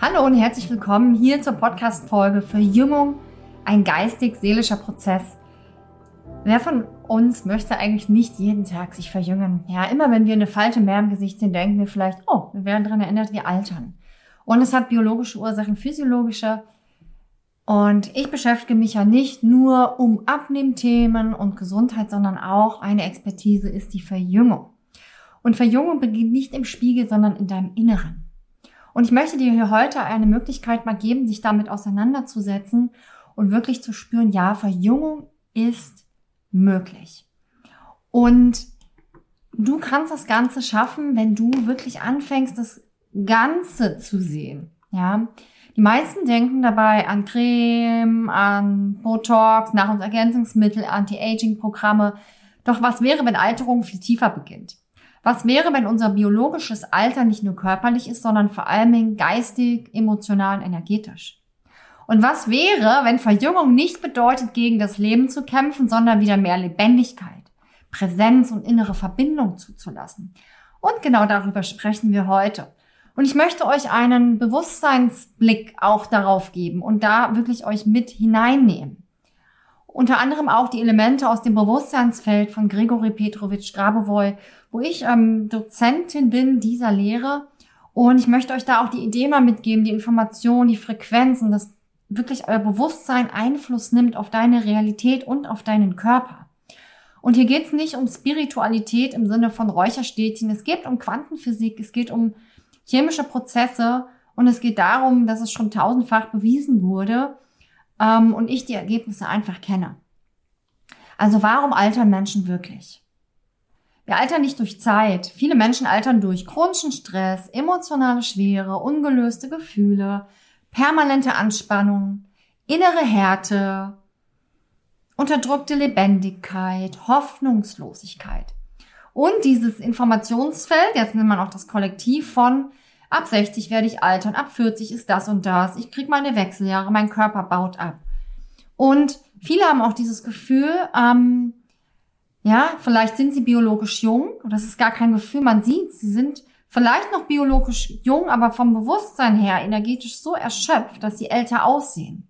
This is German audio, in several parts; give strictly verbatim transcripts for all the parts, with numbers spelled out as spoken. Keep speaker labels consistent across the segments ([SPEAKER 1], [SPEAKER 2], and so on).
[SPEAKER 1] Hallo und herzlich willkommen hier zur Podcast-Folge Verjüngung, ein geistig-seelischer Prozess. Wer von uns möchte eigentlich nicht jeden Tag sich verjüngen? Ja, immer wenn wir eine Falte mehr im Gesicht sehen, denken wir vielleicht, oh, wir werden daran erinnert, wir altern. Und es hat biologische Ursachen, physiologische. Und ich beschäftige mich ja nicht nur um Abnehmthemen und Gesundheit, sondern auch eine Expertise ist die Verjüngung. Und Verjüngung beginnt nicht im Spiegel, sondern in deinem Inneren. Und ich möchte dir hier heute eine Möglichkeit mal geben, sich damit auseinanderzusetzen und wirklich zu spüren, ja, Verjüngung ist möglich. Und du kannst das Ganze schaffen, wenn du wirklich anfängst, das Ganze zu sehen. Ja, die meisten denken dabei an Creme, an Botox, Nahrungsergänzungsmittel, Anti-Aging-Programme. Doch was wäre, wenn Alterung viel tiefer beginnt? Was wäre, wenn unser biologisches Alter nicht nur körperlich ist, sondern vor allem geistig, emotional und energetisch? Und was wäre, wenn Verjüngung nicht bedeutet, gegen das Leben zu kämpfen, sondern wieder mehr Lebendigkeit, Präsenz und innere Verbindung zuzulassen? Und genau darüber sprechen wir heute. Und ich möchte euch einen Bewusstseinsblick auch darauf geben und da wirklich euch mit hineinnehmen. Unter anderem auch die Elemente aus dem Bewusstseinsfeld von Grigori Petrovich Grabovoi, wo ich ähm, Dozentin bin dieser Lehre. Und ich möchte euch da auch die Idee mal mitgeben, die Information, die Frequenzen, dass wirklich euer Bewusstsein Einfluss nimmt auf deine Realität und auf deinen Körper. Und hier geht es nicht um Spiritualität im Sinne von Räucherstäbchen. Es geht um Quantenphysik, es geht um chemische Prozesse und es geht darum, dass es schon tausendfach bewiesen wurde, und ich die Ergebnisse einfach kenne. Also warum altern Menschen wirklich? Wir altern nicht durch Zeit. Viele Menschen altern durch chronischen Stress, emotionale Schwere, ungelöste Gefühle, permanente Anspannung, innere Härte, unterdrückte Lebendigkeit, Hoffnungslosigkeit. Und dieses Informationsfeld, jetzt nennt man auch das Kollektiv von ab sechzig werde ich altern, ab vierzig ist das und das, ich kriege meine Wechseljahre, mein Körper baut ab. Und viele haben auch dieses Gefühl, ähm, ja, vielleicht sind sie biologisch jung, das ist gar kein Gefühl, man sieht, sie sind vielleicht noch biologisch jung, aber vom Bewusstsein her energetisch so erschöpft, dass sie älter aussehen.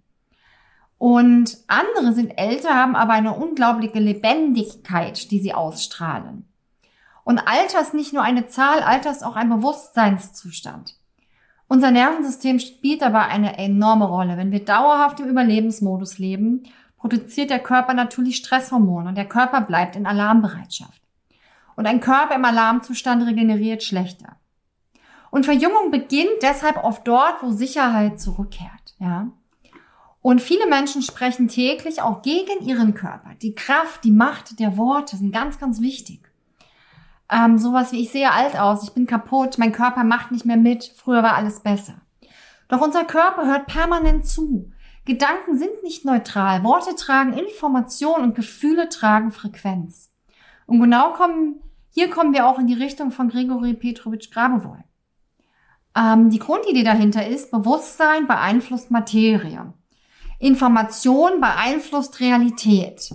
[SPEAKER 1] Und andere sind älter, haben aber eine unglaubliche Lebendigkeit, die sie ausstrahlen. Und Alter ist nicht nur eine Zahl, Alter ist auch ein Bewusstseinszustand. Unser Nervensystem spielt dabei eine enorme Rolle. Wenn wir dauerhaft im Überlebensmodus leben, produziert der Körper natürlich Stresshormone und der Körper bleibt in Alarmbereitschaft. Und ein Körper im Alarmzustand regeneriert schlechter. Und Verjüngung beginnt deshalb oft dort, wo Sicherheit zurückkehrt. Ja? Und viele Menschen sprechen täglich auch gegen ihren Körper. Die Kraft, die Macht der Worte sind ganz, ganz wichtig. Ähm, sowas wie, ich sehe alt aus, ich bin kaputt, mein Körper macht nicht mehr mit, früher war alles besser. Doch unser Körper hört permanent zu. Gedanken sind nicht neutral, Worte tragen Information und Gefühle tragen Frequenz. Und genau kommen, hier kommen wir auch in die Richtung von Grigori Petrovich Grabovoi. Ähm, die Grundidee dahinter ist, Bewusstsein beeinflusst Materie. Information beeinflusst Realität.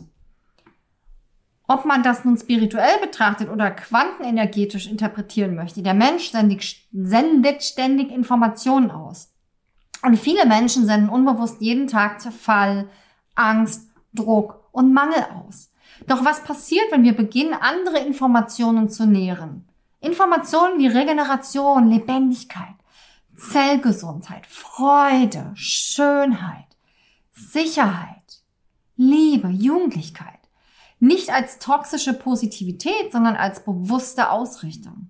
[SPEAKER 1] Ob man das nun spirituell betrachtet oder quantenenergetisch interpretieren möchte, der Mensch sendig, sendet ständig Informationen aus. Und viele Menschen senden unbewusst jeden Tag Zerfall, Angst, Druck und Mangel aus. Doch was passiert, wenn wir beginnen, andere Informationen zu nähren? Informationen wie Regeneration, Lebendigkeit, Zellgesundheit, Freude, Schönheit, Sicherheit, Liebe, Jugendlichkeit. Nicht als toxische Positivität, sondern als bewusste Ausrichtung.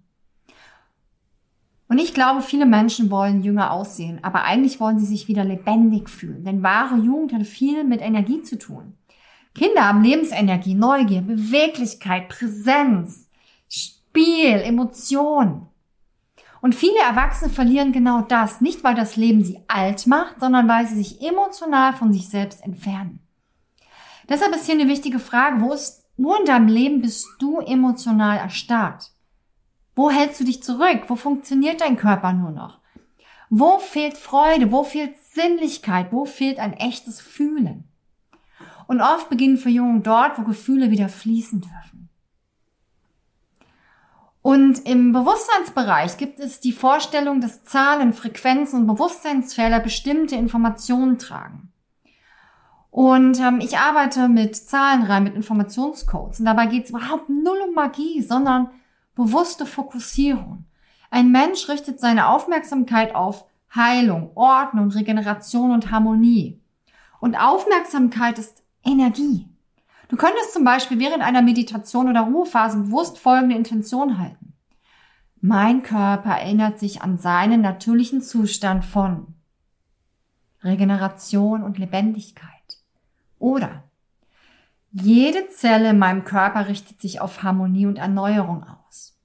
[SPEAKER 1] Und ich glaube, viele Menschen wollen jünger aussehen, aber eigentlich wollen sie sich wieder lebendig fühlen. Denn wahre Jugend hat viel mit Energie zu tun. Kinder haben Lebensenergie, Neugier, Beweglichkeit, Präsenz, Spiel, Emotionen. Und viele Erwachsene verlieren genau das, nicht weil das Leben sie alt macht, sondern weil sie sich emotional von sich selbst entfernen. Deshalb ist hier eine wichtige Frage, wo ist, wo in deinem Leben bist du emotional erstarrt? Wo hältst du dich zurück? Wo funktioniert dein Körper nur noch? Wo fehlt Freude? Wo fehlt Sinnlichkeit? Wo fehlt ein echtes Fühlen? Und oft beginnen Verjüngung dort, wo Gefühle wieder fließen dürfen. Und im Bewusstseinsbereich gibt es die Vorstellung, dass Zahlen, Frequenzen und Bewusstseinsfelder bestimmte Informationen tragen. Und ähm, ich arbeite mit Zahlenreihen, mit Informationscodes. Und dabei geht es überhaupt null um Magie, sondern bewusste Fokussierung. Ein Mensch richtet seine Aufmerksamkeit auf Heilung, Ordnung, Regeneration und Harmonie. Und Aufmerksamkeit ist Energie. Du könntest zum Beispiel während einer Meditation oder Ruhephase bewusst folgende Intention halten. Mein Körper erinnert sich an seinen natürlichen Zustand von Regeneration und Lebendigkeit. Oder jede Zelle in meinem Körper richtet sich auf Harmonie und Erneuerung aus.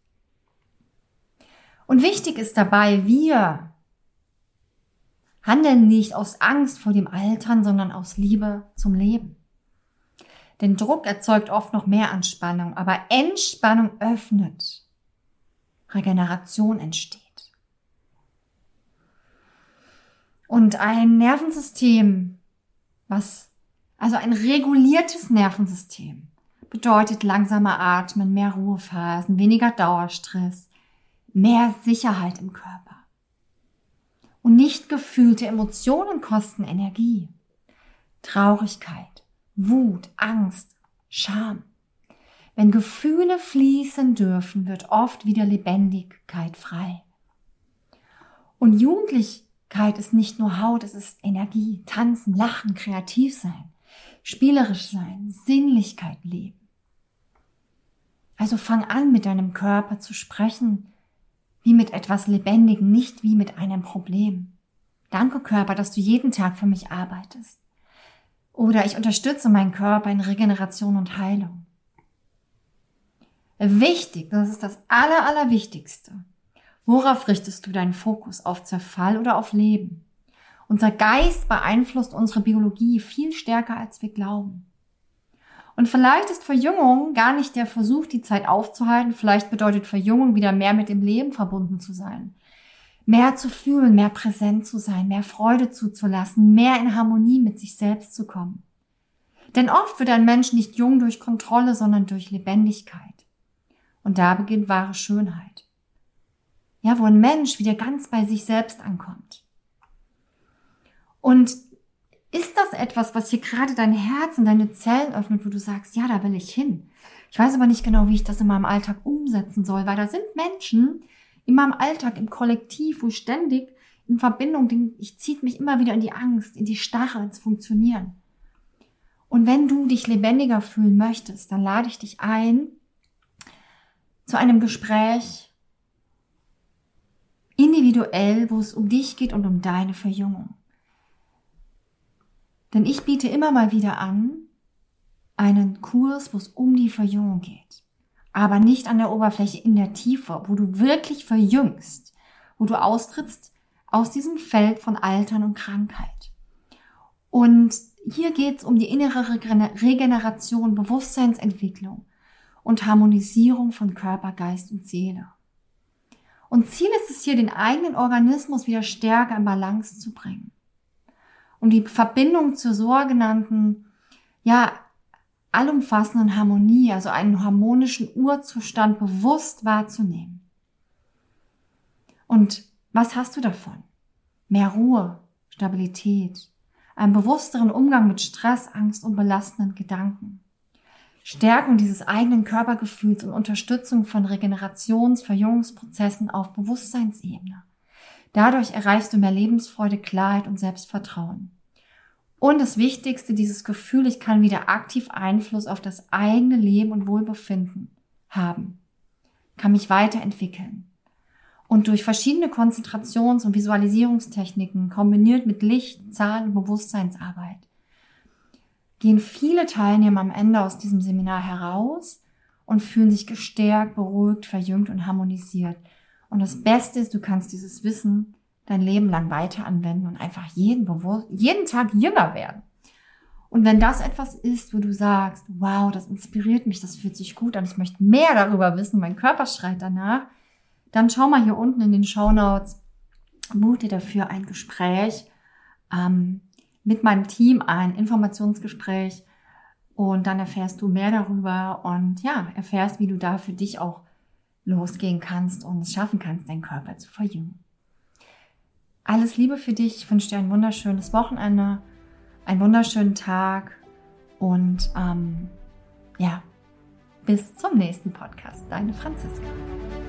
[SPEAKER 1] Und wichtig ist dabei, wir handeln nicht aus Angst vor dem Altern, sondern aus Liebe zum Leben. Denn Druck erzeugt oft noch mehr Anspannung, aber Entspannung öffnet. Regeneration entsteht. Und ein Nervensystem, was, also ein reguliertes Nervensystem, bedeutet langsamer Atmen, mehr Ruhephasen, weniger Dauerstress, mehr Sicherheit im Körper. Und nicht gefühlte Emotionen kosten Energie. Traurigkeit, Wut, Angst, Scham. Wenn Gefühle fließen dürfen, wird oft wieder Lebendigkeit frei. Und Jugendlichkeit ist nicht nur Haut, es ist Energie, tanzen, lachen, kreativ sein, spielerisch sein, Sinnlichkeit leben. Also fang an, mit deinem Körper zu sprechen, wie mit etwas Lebendigem, nicht wie mit einem Problem. Danke, Körper, dass du jeden Tag für mich arbeitest. Oder ich unterstütze meinen Körper in Regeneration und Heilung. Wichtig, das ist das Aller, Allerwichtigste. Worauf richtest du deinen Fokus? Auf Zerfall oder auf Leben? Unser Geist beeinflusst unsere Biologie viel stärker, als wir glauben. Und vielleicht ist Verjüngung gar nicht der Versuch, die Zeit aufzuhalten. Vielleicht bedeutet Verjüngung wieder mehr mit dem Leben verbunden zu sein. Mehr zu fühlen, mehr präsent zu sein, mehr Freude zuzulassen, mehr in Harmonie mit sich selbst zu kommen. Denn oft wird ein Mensch nicht jung durch Kontrolle, sondern durch Lebendigkeit. Und da beginnt wahre Schönheit. Ja, wo ein Mensch wieder ganz bei sich selbst ankommt. Und ist das etwas, was hier gerade dein Herz und deine Zellen öffnet, wo du sagst, ja, da will ich hin. Ich weiß aber nicht genau, wie ich das in meinem Alltag umsetzen soll, weil da sind Menschen in meinem Alltag, im Kollektiv, wo ich ständig in Verbindung bin, ich ziehe mich immer wieder in die Angst, in die Starre, ins Funktionieren. Und wenn du dich lebendiger fühlen möchtest, dann lade ich dich ein zu einem Gespräch individuell, wo es um dich geht und um deine Verjüngung. Denn ich biete immer mal wieder an, einen Kurs, wo es um die Verjüngung geht. Aber nicht an der Oberfläche, in der Tiefe, wo du wirklich verjüngst, wo du austrittst aus diesem Feld von Altern und Krankheit. Und hier geht es um die innere Regeneration, Bewusstseinsentwicklung und Harmonisierung von Körper, Geist und Seele. Und Ziel ist es hier, den eigenen Organismus wieder stärker in Balance zu bringen. Und die Verbindung zur sogenannten, ja, allumfassenden Harmonie, also einen harmonischen Urzustand bewusst wahrzunehmen. Und was hast du davon? Mehr Ruhe, Stabilität, einen bewussteren Umgang mit Stress, Angst und belastenden Gedanken. Stärkung dieses eigenen Körpergefühls und Unterstützung von Regenerations-, Verjüngungsprozessen auf Bewusstseinsebene. Dadurch erreichst du mehr Lebensfreude, Klarheit und Selbstvertrauen. Und das Wichtigste, dieses Gefühl, ich kann wieder aktiv Einfluss auf das eigene Leben und Wohlbefinden haben, kann mich weiterentwickeln. Und durch verschiedene Konzentrations- und Visualisierungstechniken, kombiniert mit Licht, Zahlen und Bewusstseinsarbeit, gehen viele Teilnehmer am Ende aus diesem Seminar heraus und fühlen sich gestärkt, beruhigt, verjüngt und harmonisiert. Und das Beste ist, du kannst dieses Wissen dein Leben lang weiter anwenden und einfach jeden, bewusst, jeden Tag jünger werden. Und wenn das etwas ist, wo du sagst, wow, das inspiriert mich, das fühlt sich gut an, ich möchte mehr darüber wissen, mein Körper schreit danach, dann schau mal hier unten in den Shownotes, buch dir dafür ein Gespräch ähm, mit meinem Team, ein Informationsgespräch, und dann erfährst du mehr darüber und ja, erfährst, wie du da für dich auch losgehen kannst und es schaffen kannst, deinen Körper zu verjüngen. Alles Liebe für dich. Ich wünsche dir ein wunderschönes Wochenende, einen wunderschönen Tag und ähm, ja, bis zum nächsten Podcast. Deine Franziska.